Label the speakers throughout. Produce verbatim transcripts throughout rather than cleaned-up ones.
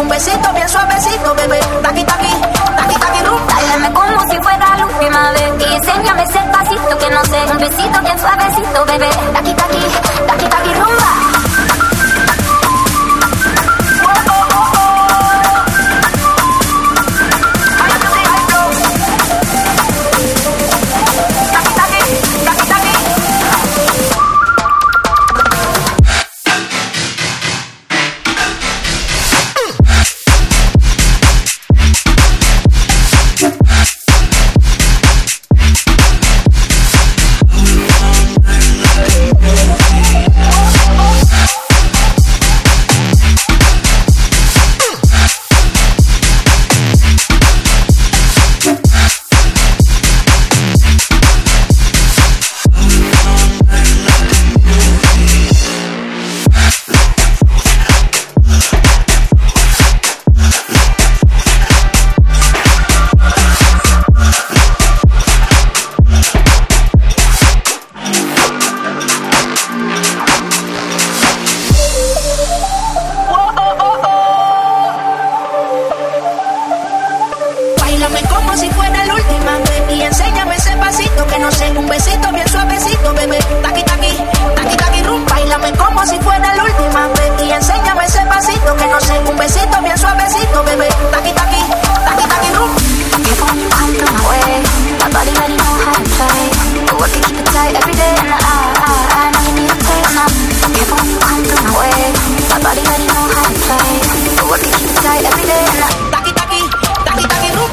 Speaker 1: un besito bien suavecito, bebé. Taqui, taqui, taqui, taqui, rumba.
Speaker 2: Báilame como si fuera la última vez y enséñame ese pasito que no sé. Un besito bien suavecito, bebé. Taqui, taqui, taqui, taqui, rumba.
Speaker 1: Como si fuera la última vez y enséñame ese pasito que no sé, un besito bien suavecito, bebé. Taqui, taqui, taqui, taqui, rum. Báilame como si fuera la última vez y enséñame ese pasito que no sé, un besito bien suavecito, bebé. Taqui, taqui, taqui, taqui, rum.
Speaker 2: Careful when you come through my way. My body already know how to play. But work it, keep it tight every day and I, I, I know you need a taste now. Careful when you come through my way. My body already know how to play. But work it, keep it tight every day and I.
Speaker 1: Taqui, taqui, taqui, taqui, rum.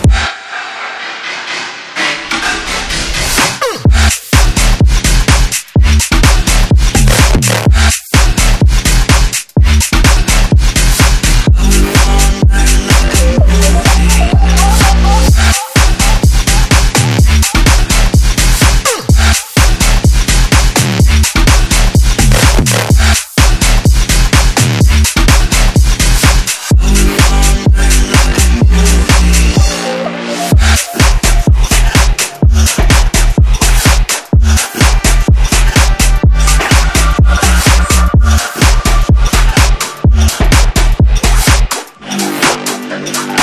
Speaker 2: We'll be right back.